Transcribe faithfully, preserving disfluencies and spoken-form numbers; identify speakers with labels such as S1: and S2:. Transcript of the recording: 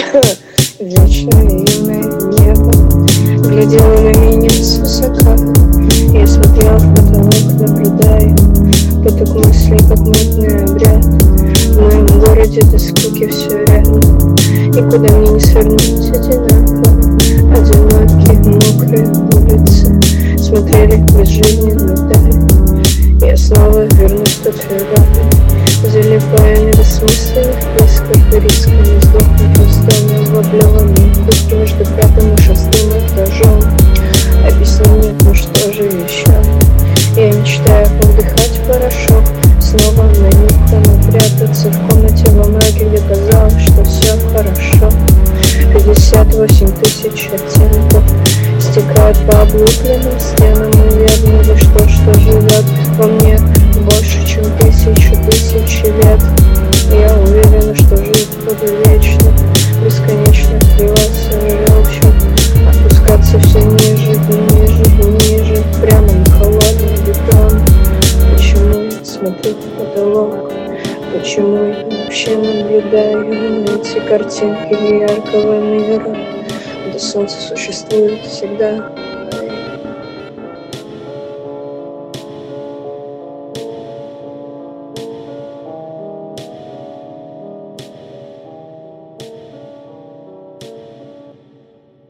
S1: Вечное юное небо глядело на меня свысока. Я смотрел в потолок, наблюдая поток мыслей, как мутный обряд. В моем городе до скуки все рядом, и куда мне не свернуть одинаково. Одинокие, мокрые улицы смотрели безжизненно вдаль. Я снова вернусь в тот февраль, залипая на бессмысленных поисках, риска не сдохнуть в доме в облеванной кухне между пятым и шестым этажом. Объясни мне, ну что же еще? Я мечтаю вдыхать порошок, снова на никому прятаться в комнате во мраке, где казалось, что все хорошо. Пятьдесят восемь тысяч оттенков стекают по облупленным стенам, и верно ли что, что живет во мне больше, чем тысячу тысячи лет. Я уверена, что жить буду вечно, бесконечно плеваться желчью, опускаться все ниже и ниже и ниже, прямо на холодный бетон. Почему я смотрю в потолок? Почему я вообще наблюдаю эти картинки яркого мира, где солнце существует всегда?